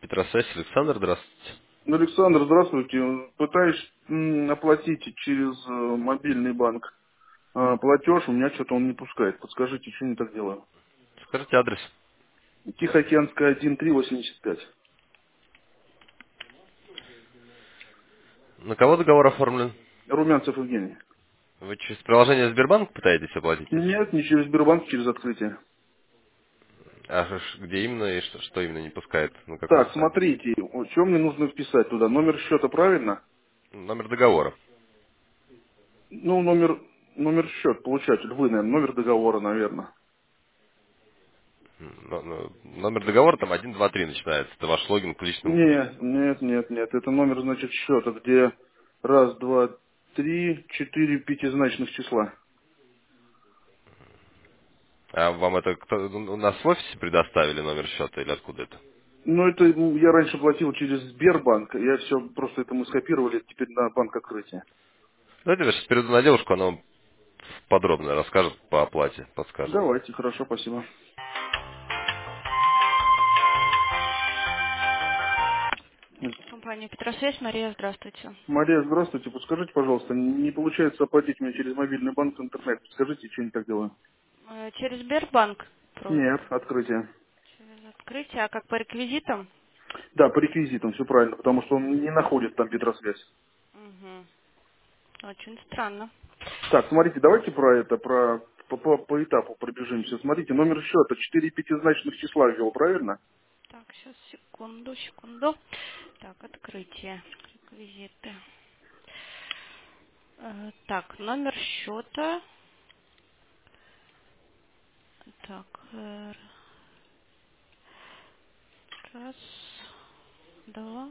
Петросвязь, Александр, здравствуйте. Ну, Александр, здравствуйте. Пытаюсь оплатить через мобильный банк платеж, у меня что-то он не пускает. Подскажите, что не так делаю? Скажите адрес. Тихоокеанская 1385. На кого договор оформлен? Румянцев Евгений. Вы через приложение Сбербанк пытаетесь оплатить? Нет, не через Сбербанк, через открытие. Где именно и что именно не пускает? На каком Так, сайте? смотрите, что мне нужно вписать туда? Номер счета правильно? Номер договора. Ну, номер счет, получатель, вы, наверное, номер договора, наверное. Номер договора там 123 начинается. Это ваш логин к личному кабинету. Нет. Это номер, значит, счета, где раз, два, три, четыре пятизначных числа. А вам это у нас в офисе предоставили номер счета или откуда это? Ну, это я раньше платил через Сбербанк. Я все просто это мы скопировали теперь на банк открытия. Давайте я сейчас перейду на девушку, она вам подробно расскажет по оплате, подскажет. Давайте, хорошо, спасибо. Компания Петросвязь, Мария, здравствуйте. Мария, здравствуйте. Подскажите, пожалуйста, не получается оплатить мне через мобильный банк в интернет. Скажите, что не так делаю? Через Сбербанк Нет, открытие. через открытие, а как по реквизитам? Да, по реквизитам, все правильно, потому что он не находит там Петросвязь. Угу. Очень странно. Так, смотрите, давайте про это, по этапу пробежимся. Смотрите, номер счета 4 пятизначных числа ввел, правильно? Так, сейчас, секунду. Так, открытие, реквизиты. Так, номер счета. Так, раз, два,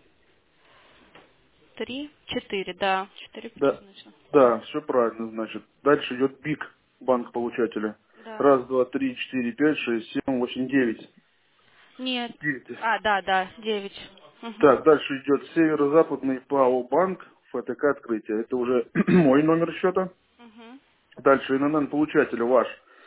три, четыре, да, четыре Да, пятизначных. да, все правильно, значит. Дальше идет БИК, банк получателя. Да. Раз, два, три, четыре, пять, шесть, семь, восемь, девять. Нет. Девять. Да, 9. Угу. Так, дальше идет Северо-Западный ПАО банк, ФТК открытие. Это уже мой номер счета. Угу. Дальше ННН получателя ваш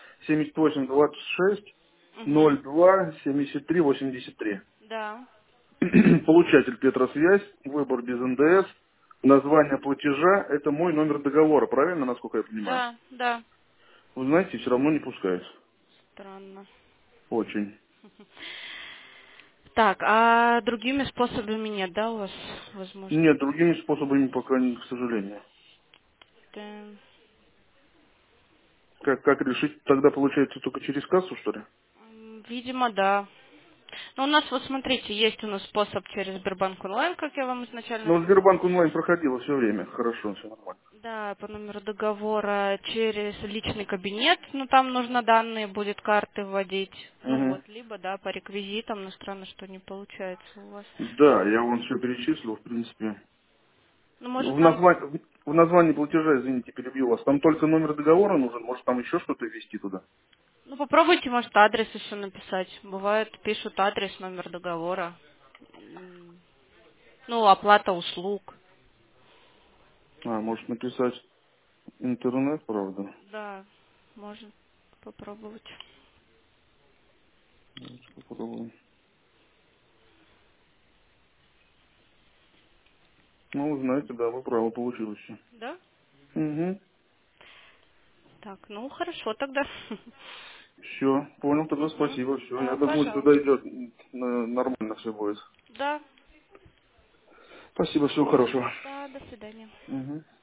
7826 Угу. 02 73 83. Да. Получатель Петросвязь, выбор без НДС. Название платежа– это мой номер договора, правильно, насколько я понимаю? Да. Вы знаете, все равно не пускает. Странно. Очень. Так, а другими способами нет, да, у вас возможности? Нет, другими способами пока не, к сожалению. Да. Как решить? Тогда получается только через кассу, что ли? Видимо, да. Но у нас, вот смотрите, есть у нас способ через Сбербанк онлайн, как я вам изначально Ну, сказала. Сбербанк онлайн проходило все время. Хорошо, все нормально. Да, по номеру договора через личный кабинет, ну там нужно данные будет карты вводить. Ну Мгм. вот, либо, да, по реквизитам, но странно, что не получается у вас. Да, я вам все перечислил, в принципе. Ну, может, В, нам... в названии платежа, извините, перебью вас, там только номер договора нужен, может там еще что-то ввести туда? Ну, попробуйте, может, адрес еще написать. Бывает, пишут адрес, номер договора. Ну, оплата услуг. А, может написать интернет, правда? Да, можно попробовать. Давайте попробуем. Ну, вы знаете, да, вы правы, получилось все. Да? Угу. Так, ну, хорошо тогда. Все, понял, тогда Мгм. спасибо, все. Я Да, думаю, туда пожалуйста. идет нормально все будет. Да, Спасибо, всего хорошего. да, до свидания. Угу.